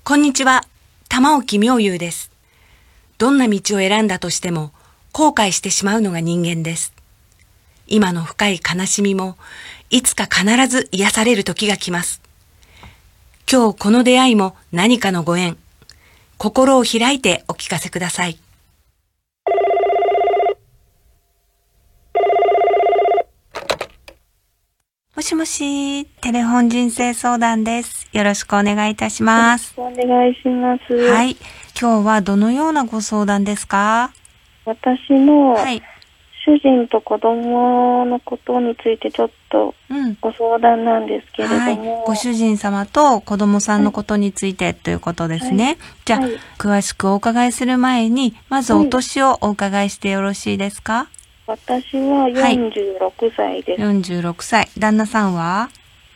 こんにちは、玉置妙優です。どんな道を選んだとしても後悔してしまうのが人間です。今の深い悲しみもいつか必ず癒される時が来ます。今日この出会いも何かのご縁。心を開いてお聞かせください。もしもし、テレフォン人生相談です。よろしくお願いいたします。 お願いします。 はい。今日はどのようなご相談ですか？ 私のはい。 主人と子供のことについてちょっとご相談なんですけれども、 はい。ご主人様と子供さんのことについてということですね。じゃあ、詳しくお伺いする前に、まずお年をお伺いしてよろしいですか？ 私は46歳です。 46歳。旦那さんは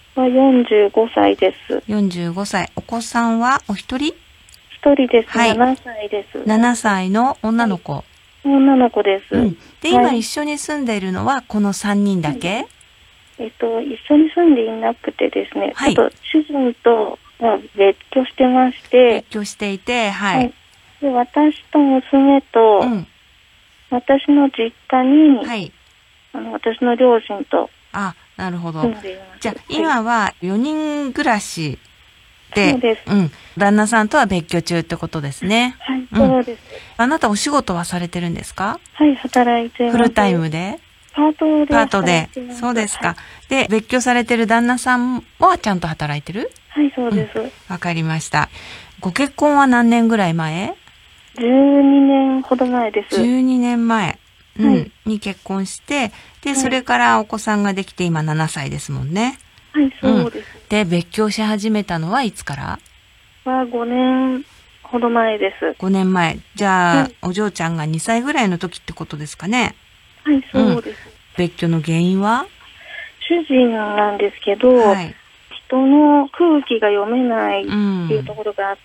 45歳です。 45歳。お子さんはお一人？ 一人です。 はい、 7歳です。 7歳の女の子。 女の子です。 で、今一緒に住んでいるのはこの3人だけ？ 一緒に住んでいなくてですね、ちょっと主人と別居してまして。 別居していて、 で、私と娘と、私の実家に、私の両親となるほど。 住んでいます。 じゃあ、今は4人暮らしで、 そうです。 旦那さんとは別居中ってことですね。 はい、そうです。 あなたお仕事はされてるんですか？ はい、働いてます。 フルタイムで？ パートで。 そうですか。で、別居されてる旦那さんはちゃんと働いてる？ はい、そうです。 わかりました。ご結婚は何年ぐらい前 ？12年ほど前です。 12年前、に結婚して、で、それからお子さんができて今7歳ですもんね。 はい、そうです。 で、別居し始めたのはいつから？ は5年ほど前です。 5年前。じゃあ、お嬢ちゃんが2歳ぐらいの時ってことですかね。 はい、そうです。 別居の原因は？ 主人なんですけど、人の空気が読めないっていうところがあって、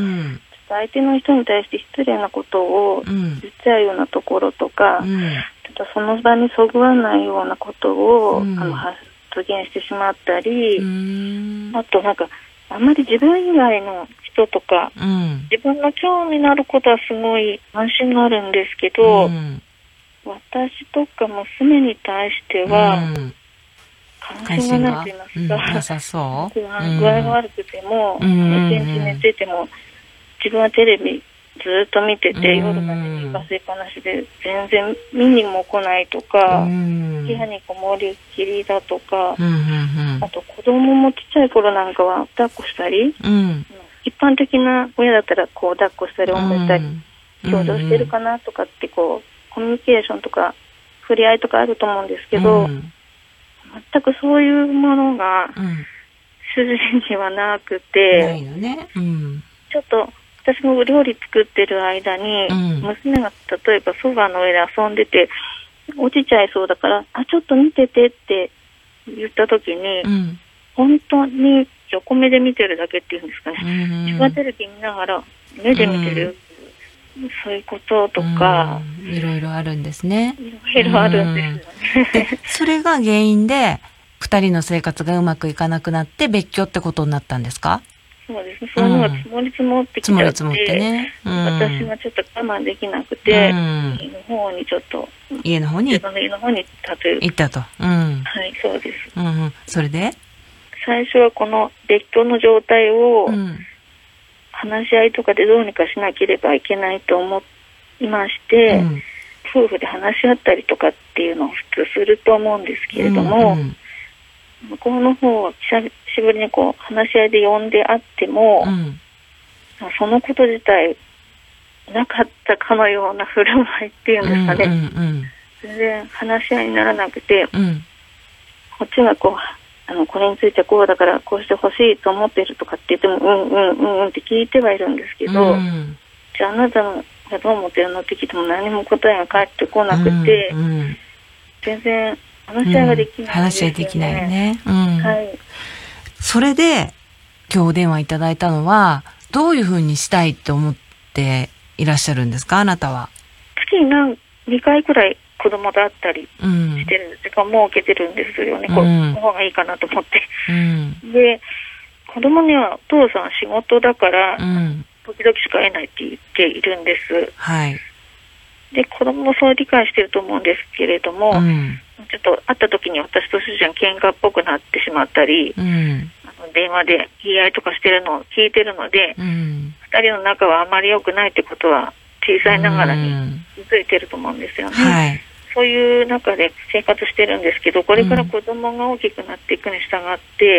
相手の人に対して失礼なことを言っちゃうようなところとか、ちょっとその場にそぐわないようなことを、発言してしまったり、あとなんかあんまり自分以外の人とか、自分の興味のあることはすごい安心があるんですけど、私とか娘に対しては、関心がないと言いますか、 なさそう。 具合が悪くても、一日寝てても、自分はテレビずっと見てて、夜まで寝かせっぱなしで全然見にも来ないとか、部屋にこもりっきりだとか、あと子供もちっちゃい頃なんかは抱っこしたり、一般的な親だったらこう抱っこしたりおめたり、共同してるかなとかってこう、コミュニケーションとか触れ合いとかあると思うんですけど、全くそういうものが主人にはなくて、 ないのね。 ちょっと私も料理作ってる間に、娘が例えばソファーの上で遊んでて落ちちゃいそうだからちょっと見ててって言った時に、本当に横目で見てるだけっていうんですかね、自分はテレビ見ながら目で見てる、そういうこととか、 いろいろあるんですね。 いろいろあるんですよね。 で、それが原因で2人の生活がうまくいかなくなって別居ってことになったんですか？ そうですね。そういうのが積もり積もってきちゃって、 積もってね。 私はちょっと我慢できなくて、 家の方に自分の家の方に行ったと。 はい、そうです。 それで最初はこの別居の状態を、話し合いとかでどうにかしなければいけないと思いまして、夫婦で話し合ったりとかっていうのを普通すると思うんですけれども、向こうの方は久しぶりにこう話し合いで呼んであっても、そのこと自体なかったかのような振る舞いっていうんですかね、全然話し合いにならなくて、こっちがこうこれについてこうだからこうしてほしいと思っているとかって言ってもって聞いてはいるんですけど、じゃああなたがどう思ってるのって聞いても何も答えが返ってこなくて、全然話し合いができないんですよね。 話し合いできないね。それで今日お電話いただいたのはどういうふうにしたいと思っていらっしゃるんですか、あなたは？ 月に2回くらい子供と会ったりしてる時間も設けてるんですよね。この方がいいかなと思って。で、 子供にはお父さん仕事だから、 うん、 時々しか会えないって言っているんです。 はい。 で、子供もそう理解してると思うんですけれども、ちょっと会った時に私と主人喧嘩っぽくなってしまったり、電話で言い合いとかしてるのを聞いてるので、二人の仲はあまり良くないってことは小さいながらに気づいてると思うんですよね。はい、そういう中で生活してるんですけど、これから子供が大きくなっていくに従って、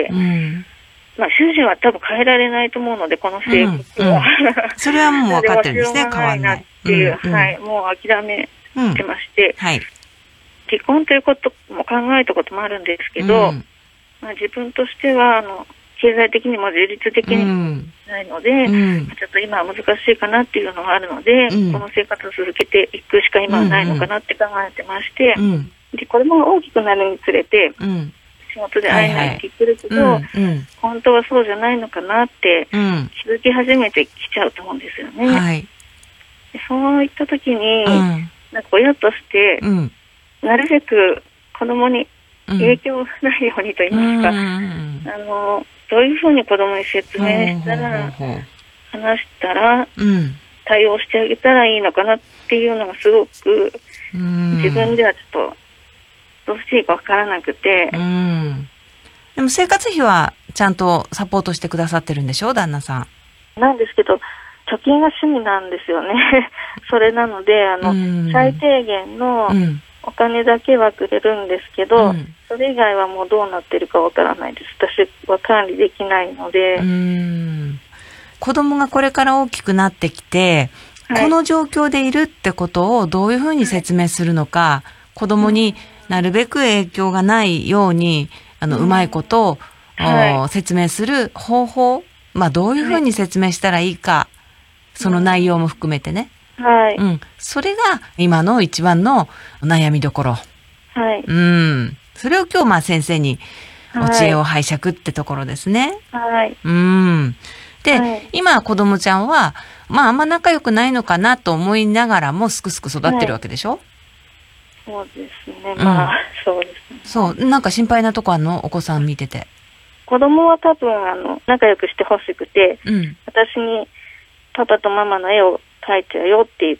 まあ、主人は多分変えられないと思うので、この性格は、 それはもう分かってるんですね。変わんないっていう、はい、もう諦めてまして、はい、離婚ということも考えたこともあるんですけど、まあ、自分としては経済的にも自立的にないので、ちょっと今は難しいかなっていうのがあるので、この生活を続けていくしか今はないのかなって考えてまして、で子供が大きくなるにつれて、仕事で会えないって言ってるけど、本当はそうじゃないのかなって気づき始めてきちゃうと思うんですよね。はい、でそういった時に、なんか親として、なるべく子供に影響ないようにと言いますか、どういうふうに子供に説明したら、話したら、対応してあげたらいいのかなっていうのがすごく、自分ではちょっとどうしていいかわからなくて。 でも生活費はちゃんとサポートしてくださってるんでしょ、旦那さん。なんですけど、貯金が趣味なんですよね。それなので、最低限のお金だけはくれるんですけど、それ以外はもうどうなってるかわからないです。私は管理できないので。 子供がこれから大きくなってきて、この状況でいるってことをどういうふうに説明するのか、子供になるべく影響がないように、うまいことを、説明する方法、まあどういうふうに説明したらいいか、その内容も含めてね。はい。それが今の一番の悩みどころ。はい。それを今日まあ先生にお知恵を拝借ってところですね。はい。で、今子供ちゃんは、まああんま仲良くないのかなと思いながらもすくすく育ってるわけでしょ？ そうですね。まあ、そうですね。 そう。なんか心配なとこあんの？お子さん見てて。 子供は多分仲良くしてほしくて、私にパパとママの絵を描いちゃうよって言って、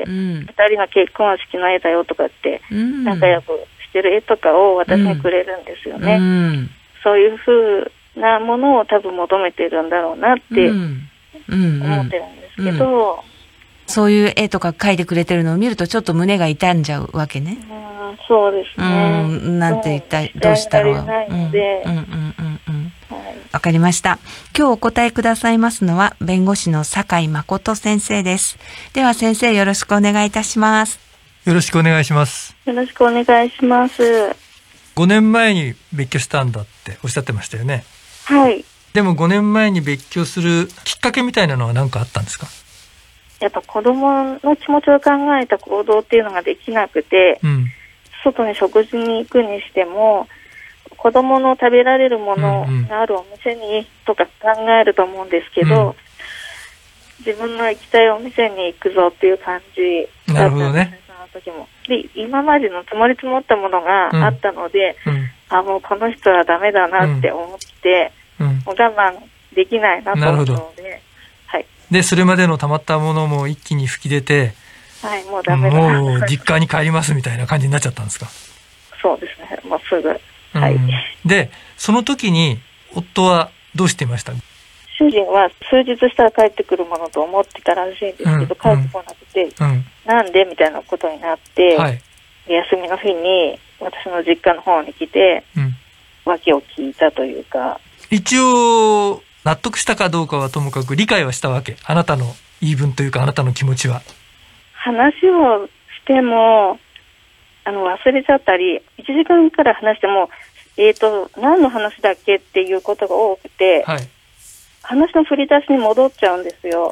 二人の結婚式の絵だよとかって、仲良くしてる絵とかを私にくれるんですよね。そういう風なものを多分求めてるんだろうなって思ってるんですけど、 そういう絵とか描いてくれてるのを見るとちょっっと胸が痛んじゃうわけね。 そうですね。 なんて一体どうしたろう。わかりました。今日お答えくださいますのは弁護士の酒井誠先生です。では先生よろしくお願いいたします。 よろしくお願いします。 よろしくお願いします。 5年前に別居したんだっておっしゃってましたよね。 はい。 でも5年前に別居するきっかけみたいなのは何かあったんですか？ やっぱ子供の気持ちを考えた行動っていうのができなくて、外に食事に行くにしても子供の食べられるものがあるお店にとか考えると思うんですけど、自分の行きたいお店に行くぞっていう感じだったんですね、その時も。で、今までの積もり積もったものがあったので、もうこの人はダメだなって思って、もう我慢できないなと思ったので、 で、それまでの溜まったものも一気に吹き出て、 はい、もうダメだ。 もう実家に帰りますみたいな感じになっちゃったんですか？ そうですね、もうすぐ。はい。 で、その時に夫はどうしていました？ 主人は数日したら帰ってくるものと思ってたらしいんですけど、帰ってこなくて、なんでみたいなことになって、休みの日に私の実家の方に来て、訳を聞いたというか。 一応、納得したかどうかはともかく理解はしたわけ。あなたの言い分というかあなたの気持ちは。 話をしても忘れちゃったり、1時間から話しても何の話だっけっていうことが多くて、話の振り出しに戻っちゃうんですよ。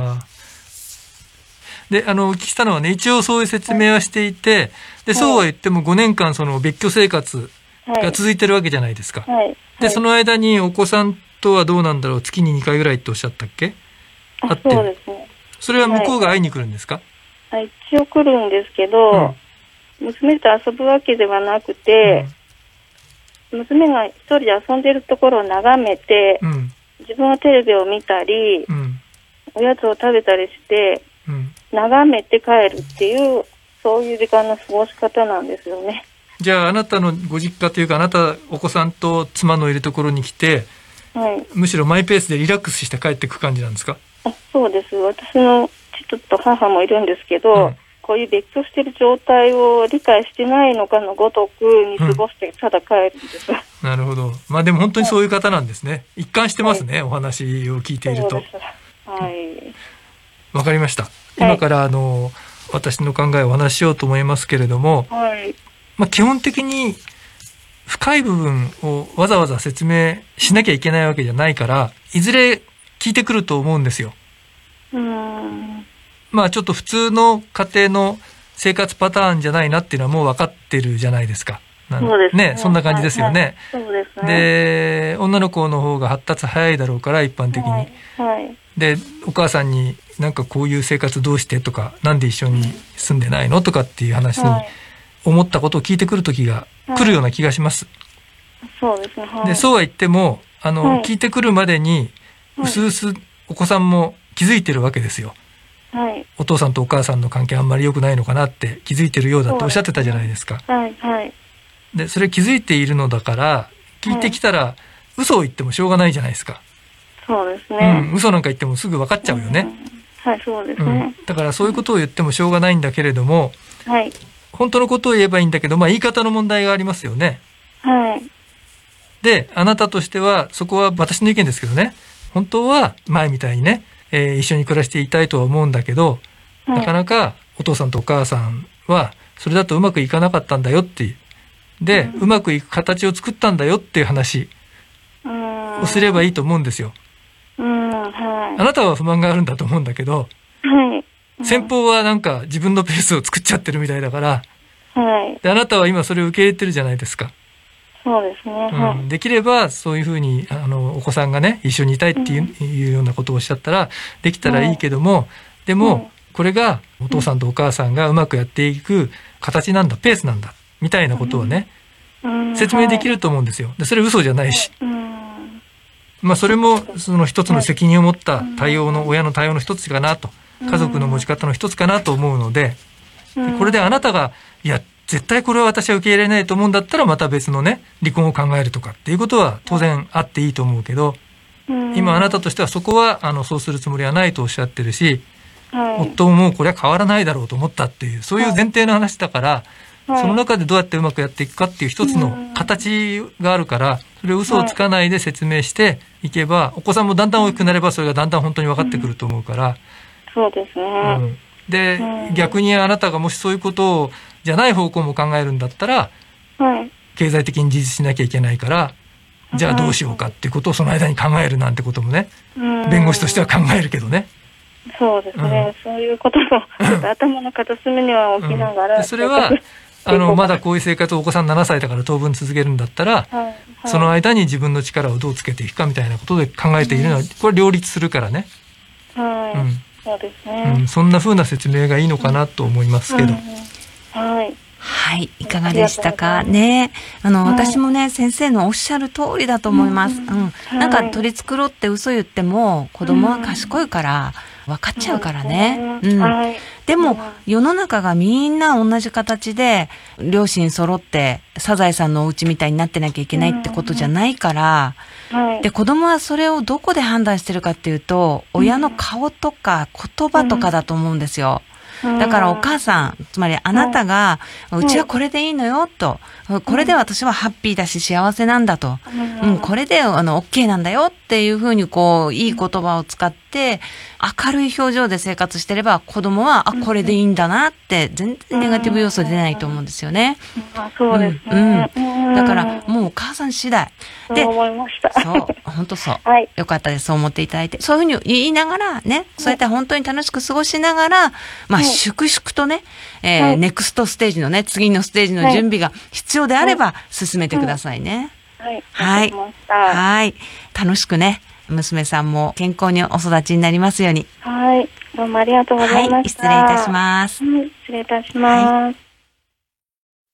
で、お聞きしたのはね、一応そういう説明はしていて、で、そうは言っても5年間その別居生活が続いてるわけじゃないですか。で、その間にお子さんとはどうなんだろう、月に2回ぐらいっておっしゃったっけ？ そうですね。 それは向こうが会いに来るんですか？ 一応来るんですけど、娘と遊ぶわけではなくて、娘が一人で遊んでるところを眺めて、 自分はテレビを見たり、おやつを食べたりして、眺めて帰るっていう、そういう時間の過ごし方なんですよね。 じゃああなたのご実家というか、あなたお子さんと妻のいるところに来て、むしろマイペースでリラックスして帰っていく感じなんですか？ そうです。私の父と母もいるんですけど、こういう別居している状態を理解してないのかのごとくに過ごしてただ帰るんです。 なるほど。まあでも本当にそういう方なんですね。一貫してますね、お話を聞いていると。わかりました。今から私の考えをお話ししようと思いますけれども、まあ基本的に深い部分をわざわざ説明しなきゃいけないわけじゃないから、いずれ聞いてくると思うんですよ。まあちょっと普通の家庭の生活パターンじゃないなっていうのはもう分かってるじゃないですか。 そうですね。 そんな感じですよね。 そうですね。 で、女の子の方が発達早いだろうから、一般的に。で、お母さんになんかこういう生活どうしてとか、なんで一緒に住んでないのとかっていう話に思ったことを聞いてくる時が来るような気がします。 そうですね。 で、そうは言っても、聞いてくるまでに、うすうすお子さんも気づいてるわけですよ。お父さんとお母さんの関係あんまり良くないのかなって気づいてるようだっておっしゃってたじゃないですか。で、それ気づいているのだから、聞いてきたら、嘘を言ってもしょうがないじゃないですか。 そうですね。 嘘なんか言ってもすぐ分かっちゃうよね。 そうですね。 だからそういうことを言ってもしょうがないんだけれども、本当のことを言えばいいんだけど、まあ言い方の問題がありますよね。で、あなたとしては、そこは私の意見ですけどね、本当は前みたいにね、一緒に暮らしていたいとは思うんだけど、なかなかお父さんとお母さんはそれだとうまくいかなかったんだよっていう。で、うまくいく形を作ったんだよっていう話をすればいいと思うんですよ。あなたは不満があるんだと思うんだけど、先方はなんか自分のペースを作っちゃってるみたいだから、であなたは今それを受け入れてるじゃないですか。 そうですね。 できればそういうふうにお子さんがね一緒にいたいっていうようなことをおっしゃったらできたらいいけども、でもこれがお父さんとお母さんがうまくやっていく形なんだ、ペースなんだみたいなことをね、説明できると思うんですよ。でそれ嘘じゃないし、まあそれもその一つの責任を持った対応の親の対応の一つかなと、家族の持ち方の一つかなと思うので、これであなたがいや絶対これは私は受け入れないと思うんだったらまた別のね離婚を考えるとかっていうことは当然あっていいと思うけど、今あなたとしてはそこはそうするつもりはないとおっしゃってるし、夫ももうこれは変わらないだろうと思ったっていうそういう前提の話だから、その中でどうやってうまくやっていくかっていう一つの形があるから、それを嘘をつかないで説明していけば、お子さんもだんだん大きくなればそれがだんだん本当に分かってくると思うから、 そうですね。 で、逆にあなたがもしそういうことをじゃない方向も考えるんだったら、経済的に自立しなきゃいけないから、じゃあどうしようかっていうことをその間に考えるなんてこともね、弁護士としては考えるけどね。 そうですね。そういうこともちょっと頭の片隅には置きながら、 それはまだこういう生活をお子さん7歳だから当分続けるんだったら、その間に自分の力をどうつけていくかみたいなことで考えているのは、これ両立するからね。 そうですね。 そんな風な説明がいいのかなと思いますけど。 はい、いかがでしたかね。私もね、先生のおっしゃる通りだと思います。なんか取り繕って嘘言っても、子供は賢いから、分かっちゃうからね。でも、世の中がみんな同じ形で、両親揃って、サザエさんのお家みたいになってなきゃいけないってことじゃないから、で、子供はそれをどこで判断してるかっていうと、親の顔とか言葉とかだと思うんですよ。だからお母さん、つまりあなたが、うちはこれでいいのよ、と。これで私はハッピーだし幸せなんだと。これでOK なんだよっていうふうにいい言葉を使って、明るい表情で生活してれば、子供は、これでいいんだなって、全然ネガティブ要素出ないと思うんですよね。 そうですね。 だから、もうお母さん次第。 で、思いました。 そう、本当そう。よかったです、そう思っていただいて。そういうふうに言いながら、ね、そうやって本当に楽しく過ごしながら、まあ、粛々とね、ネクストステージのね、次のステージの準備が必要であれば、進めてくださいね。はい。はい。楽しくね、娘さんも健康にお育ちになりますように。 はい。どうもありがとうございました。 はい、失礼いたします。 失礼いたします。